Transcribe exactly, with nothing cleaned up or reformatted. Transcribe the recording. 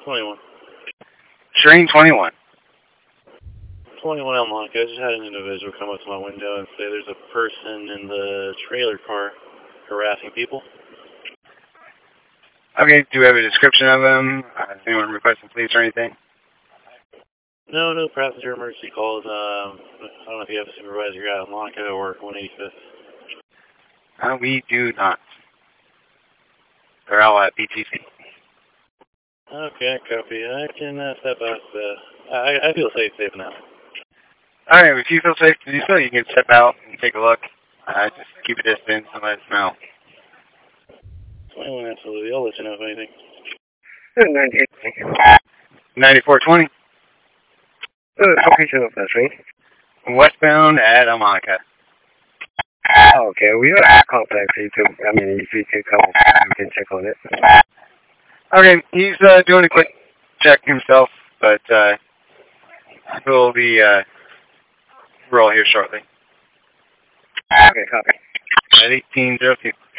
twenty-one. Shrine twenty-one. twenty-one El Monaco. I just had an individual come up to my window and say there's a person in the trailer car harassing people. Okay, do we have a description of them? Uh, does anyone request some police or anything? No, no passenger emergency calls. Um, I don't know if you have a supervisor out in Monaco or one eighty-fifth. Uh, we do not. They're all at B T C. Okay, copy. I can uh, step out. Uh, I, I feel safe, safe enough. All right, if you feel safe to do so, you can step out and take a look. Uh, just keep a distance and let us know. twenty-one, absolutely. I'll let you know if anything. ninety-four twenty. Uh, location of that train. Westbound at El Monaco. Okay, we have contact you too. I mean, if you can come, we can check on it. Okay, he's uh, doing a quick check himself, but uh, he'll be uh, roll here shortly. Okay, copy. At eighteen oh two.